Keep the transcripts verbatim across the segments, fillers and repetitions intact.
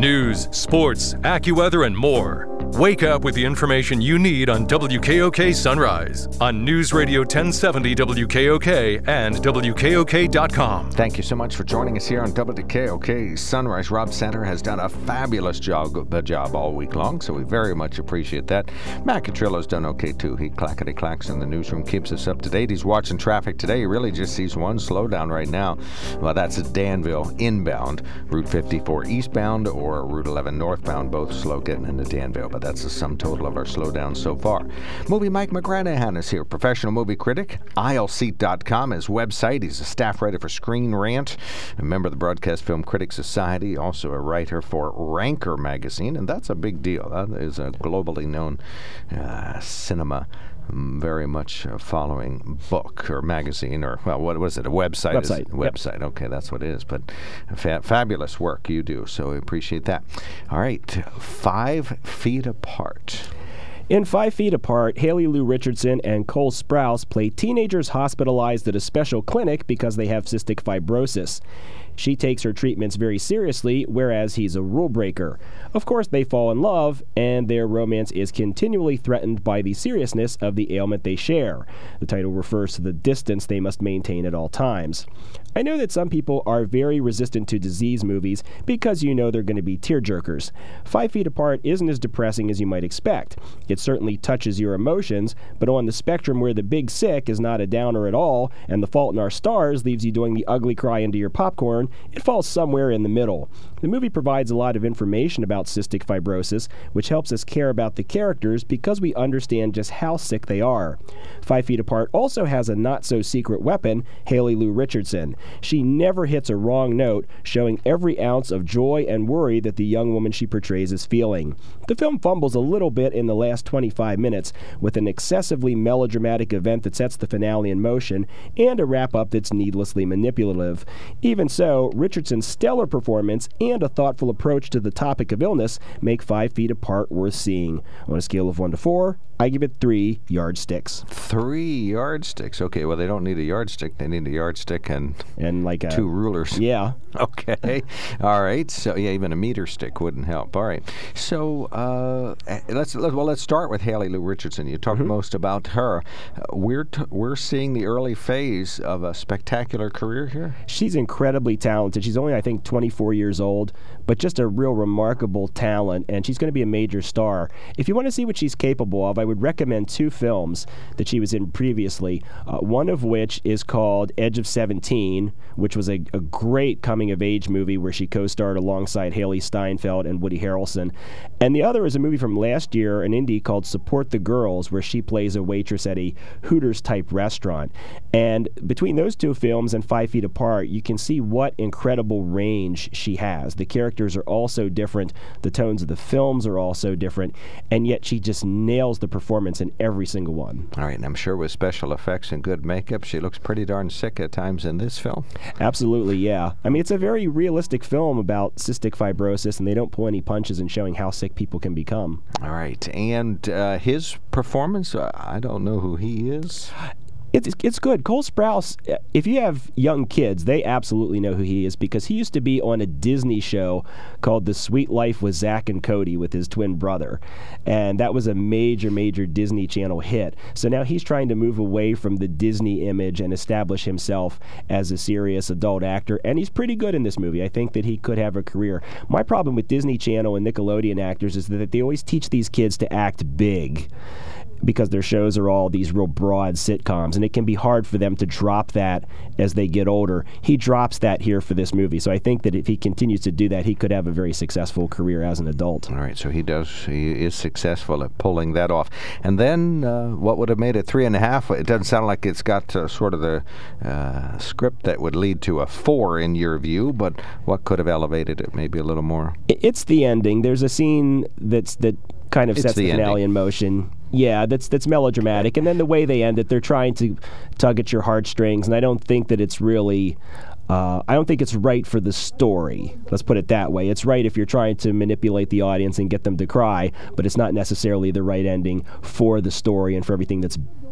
News, sports, AccuWeather, and more. Wake up with the information you need on W K O K Sunrise on News Radio ten seventy W K O K and W K O K dot com. Thank you so much for joining us here on W K O K Sunrise. Rob Center has done a fabulous job, the job all week long, so we very much appreciate that. Matt Catrillo's done okay too. He clackety clacks in the newsroom, keeps us up to date. He's watching traffic today. He really just sees one slowdown right now. Well, that's at Danville inbound, Route fifty-four eastbound or Route eleven northbound, both slow getting into Danville, but that's the sum total of our slowdowns so far. Movie Mike McGranahan is here, professional movie critic, aisle seat dot com, his website. He's a staff writer for Screen Rant, a member of the Broadcast Film Critics Society, also a writer for Ranker magazine, and that's a big deal. That is a globally known uh, cinema very much uh, following book or magazine or, well, what was it, a website? Website. Is, website, yep. Okay, that's what it is. But fa- fabulous work you do, so we appreciate that. All right, Five Feet Apart. In Five Feet Apart, Haley Lou Richardson and Cole Sprouse play teenagers hospitalized at a special clinic because they have cystic fibrosis. She takes her treatments very seriously, whereas he's a rule breaker. Of course, they fall in love, and their romance is continually threatened by the seriousness of the ailment they share. The title refers to the distance they must maintain at all times. I know that some people are very resistant to disease movies because you know they're going to be tearjerkers. Five Feet Apart isn't as depressing as you might expect. It certainly touches your emotions, but on the spectrum where the big sick is not a downer at all, and The Fault in Our Stars leaves you doing the ugly cry into your popcorn, it falls somewhere in the middle. The movie provides a lot of information about cystic fibrosis, which helps us care about the characters because we understand just how sick they are. Five Feet Apart also has a not-so-secret weapon, Haley Lou Richardson. She never hits a wrong note, showing every ounce of joy and worry that the young woman she portrays is feeling. The film fumbles a little bit in the last twenty-five minutes, with an excessively melodramatic event that sets the finale in motion, and a wrap-up that's needlessly manipulative. Even so, Richardson's stellar performance and a thoughtful approach to the topic of illness make Five Feet Apart worth seeing. On a scale of one to four, I give it three yardsticks. Three yardsticks. Okay, well, they don't need a yardstick. They need a yardstick and, and like a, two rulers. Yeah. Okay. All right. So, yeah, even a meter stick wouldn't help. All right. So, uh, let's, let, well, let's start with Haley Lou Richardson. You talked mm-hmm. most about her. Uh, we're, t- we're seeing the early phase of a spectacular career here. She's incredibly talented. She's only, I think, twenty-four years old, but just a real remarkable talent, and she's going to be a major star. If you want to see what she's capable of, I would recommend two films that she was in previously, uh, one of which is called Edge of seventeen, which was a, a great coming-of-age movie where she co-starred alongside Haley Steinfeld and Woody Harrelson. And the other is a movie from last year, an indie called Support the Girls, where she plays a waitress at a Hooters-type restaurant. And between those two films and Five Feet Apart, you can see what incredible range she has. The characters are all so different, the tones of the films are all so different, and yet she just nails the performance in every single one. All right, and I'm sure with special effects and good makeup, she looks pretty darn sick at times in this film. Absolutely, yeah. I mean, it's a very realistic film about cystic fibrosis, and they don't pull any punches in showing how sick people can become. All right, and uh, his performance, uh, I don't know who he is. It's it's good. Cole Sprouse, if you have young kids, they absolutely know who he is because he used to be on a Disney show called The Sweet Life with Zack and Cody with his twin brother. And that was a major, major Disney Channel hit. So now he's trying to move away from the Disney image and establish himself as a serious adult actor. And he's pretty good in this movie. I think that he could have a career. My problem with Disney Channel and Nickelodeon actors is that they always teach these kids to act big, because their shows are all these real broad sitcoms, and it can be hard for them to drop that as they get older. He drops that here for this movie, so I think that if he continues to do that, he could have a very successful career as an adult. All right, so he does, he is successful at pulling that off. And then, uh, what would have made it three and a half? It doesn't sound like it's got uh, sort of the uh, script that would lead to a four in your view, but what could have elevated it maybe a little more? It's the ending. There's a scene that's that kind of it's sets the, the finale ending. in motion. Yeah, that's that's melodramatic. And then the way they end it, they're trying to tug at your heartstrings, and I don't think that it's really... Uh, I don't think it's right for the story. Let's put it that way. It's right if you're trying to manipulate the audience and get them to cry, but it's not necessarily the right ending for the story and for everything that's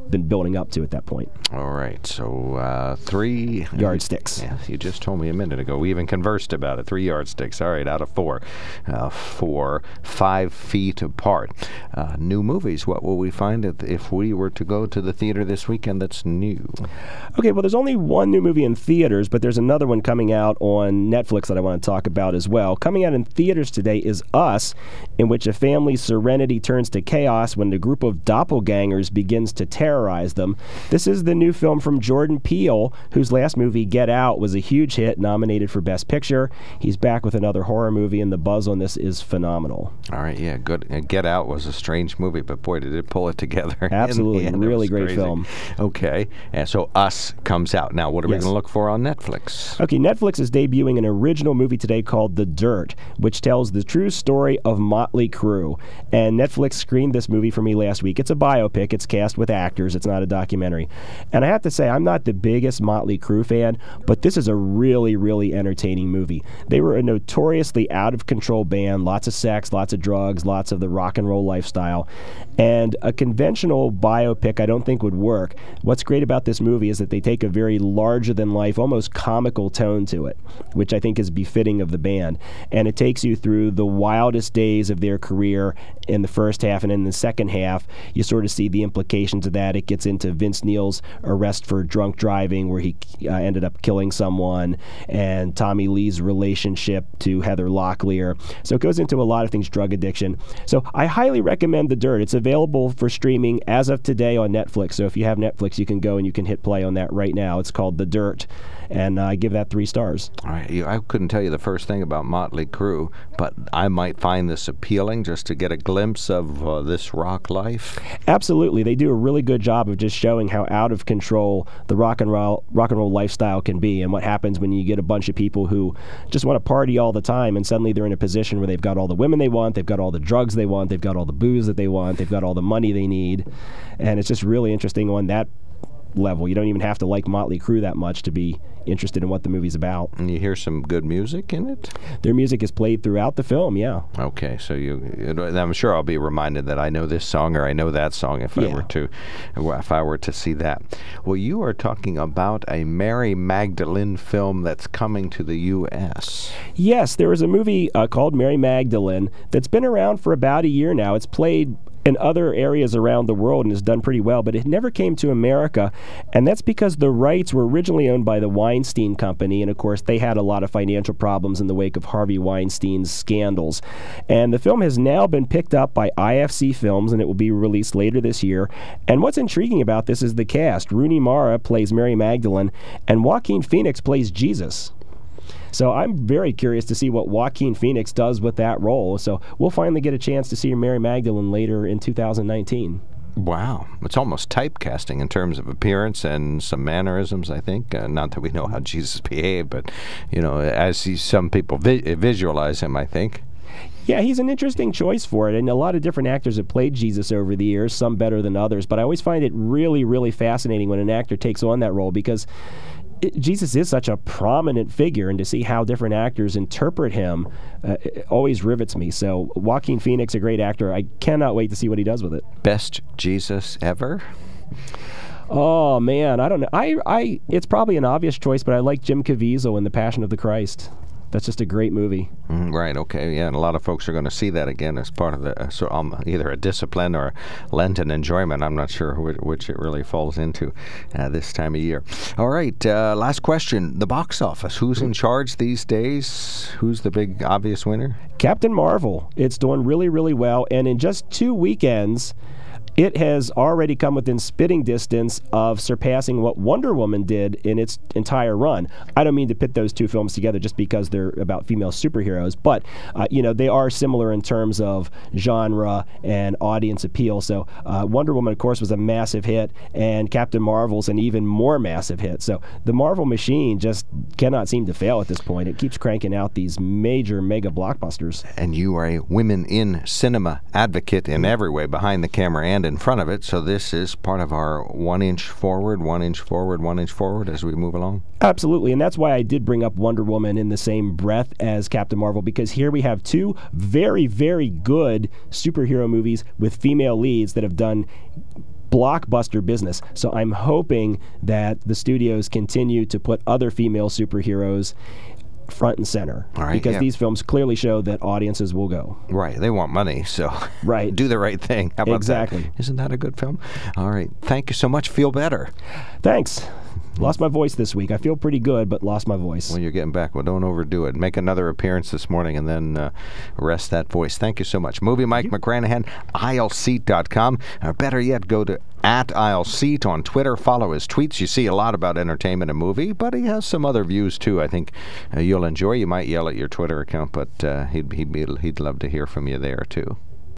been building up to at that point. All right, so uh, three yardsticks. Yeah, you just told me a minute ago. We even conversed about it. Three yardsticks. All right, out of four, uh, four, five feet apart. Uh, new movies. What will we find if, if we were to go to the theater this weekend that's new? Okay, well, there's only one new movie in theaters, but there's another one coming out on Netflix that I want to talk about as well. Coming out in theaters today is Us, in which a family's serenity turns to chaos when the group of doppelgangers begins to terrorize them. This is the new film from Jordan Peele, whose last movie, Get Out, was a huge hit, nominated for Best Picture. He's back with another horror movie, and the buzz on this is phenomenal. All right, yeah, good. Uh, Get Out was a strange movie, but boy, did it pull it together. Absolutely, end, really great crazy. film. Okay, and so Us comes out. Now, what are yes. we going to look for on Netflix? Okay, Netflix is debuting an original movie today called The Dirt, which tells the true story of Motley Crue. And Netflix screened this movie for me last week. It's a biopic. It's cast with actors. It's not a documentary. And I have to say, I'm not the biggest Motley Crue fan, but this is a really, really entertaining movie. They were a notoriously out-of-control band, lots of sex, lots of drugs, lots of the rock and roll lifestyle. And a conventional biopic I don't think would work. What's great about this movie is that they take a very larger-than-life, almost comical tone to it, which I think is befitting of the band. And it takes you through the wildest days of their career in the first half, and in the second half, you sort of see the implications of that. It gets into Vince Neil's arrest for drunk driving, where he uh, ended up killing someone, and Tommy Lee's relationship to Heather Locklear. So it goes into a lot of things, drug addiction. So I highly recommend The Dirt. It's available for streaming as of today on Netflix. So if you have Netflix, you can go and you can hit play on that right now. It's called The Dirt, and I uh, give that three stars. All right, you, I couldn't tell you the first thing about Motley Crue, but I might find this appealing just to get a glimpse of uh, this rock life. Absolutely, they do a really good job of just showing how out of control the rock and roll rock and roll lifestyle can be, and what happens when you get a bunch of people who just want to party all the time, and suddenly they're in a position where they've got all the women they want, they've got all the drugs they want, they've got all the booze that they want, they've got all the money they need, and it's just really interesting on that level. You don't even have to like Motley Crue that much to be interested in what the movie's about. And you hear some good music in it? Their music is played throughout the film, yeah. Okay, so you, I'm sure I'll be reminded that I know this song or I know that song if yeah. I were to, if I were to see that. Well, you are talking about a Mary Magdalene film that's coming to the U S Yes, there is a movie uh, called Mary Magdalene that's been around for about a year now. It's played in other areas around the world and has done pretty well, but it never came to America, and that's because the rights were originally owned by the Weinstein Company, and of course they had a lot of financial problems in the wake of Harvey Weinstein's scandals. And the film has now been picked up by I F C Films, and it will be released later this year. And what's intriguing about this is the cast. Rooney Mara plays Mary Magdalene, and Joaquin Phoenix plays Jesus. So I'm very curious to see what Joaquin Phoenix does with that role. So we'll finally get a chance to see Mary Magdalene later in two thousand nineteen. Wow. It's almost typecasting in terms of appearance and some mannerisms, I think. Uh, not that we know how Jesus behaved, but, you know, as he, some people vi- visualize him, I think. Yeah, he's an interesting choice for it, and a lot of different actors have played Jesus over the years, some better than others, but I always find it really, really fascinating when an actor takes on that role, because It, Jesus is such a prominent figure, and to see how different actors interpret him uh, it always rivets me. So Joaquin Phoenix, a great actor. I cannot wait to see what he does with it. Best Jesus ever? Oh, man, I don't know. I, I, it's probably an obvious choice, but I like Jim Caviezel in The Passion of the Christ. That's just a great movie. Mm, right, okay, yeah, and a lot of folks are going to see that again as part of the, uh, so, um, either a discipline or Lenten enjoyment. I'm not sure which, which it really falls into uh, this time of year. All right, uh, last question. The box office. Who's in charge these days? Who's the big obvious winner? Captain Marvel. It's doing really, really well, and in just two weekends, it has already come within spitting distance of surpassing what Wonder Woman did in its entire run. I don't mean to pit those two films together just because they're about female superheroes, but uh, you know, they are similar in terms of genre and audience appeal. So uh, Wonder Woman, of course, was a massive hit, and Captain Marvel's an even more massive hit. So the Marvel machine just cannot seem to fail at this point. It keeps cranking out these major mega blockbusters. And you are a women in cinema advocate in every way, behind the camera and in front of it, so this is part of our one inch forward, one inch forward, one inch forward as we move along. Absolutely, and that's why I did bring up Wonder Woman in the same breath as Captain Marvel, because here we have two very, very good superhero movies with female leads that have done blockbuster business. So I'm hoping that the studios continue to put other female superheroes front and center, All right, because yeah. these films clearly show that audiences will go. Right. They want money, so Right. do the right thing. How about Exactly. that? Isn't that a good film? All right. Thank you so much. Feel better. Thanks. Lost my voice this week. I feel pretty good, but lost my voice. Well, you're getting back. Well, don't overdo it. Make another appearance this morning and then uh, rest that voice. Thank you so much. Movie Mike McGranahan, aisle seat dot com. Or better yet, go to at aisleseat on Twitter. Follow his tweets. You see a lot about entertainment and movie, but he has some other views, too. I think uh, you'll enjoy. You might yell at your Twitter account, but uh, he'd, he'd, be, he'd love to hear from you there, too.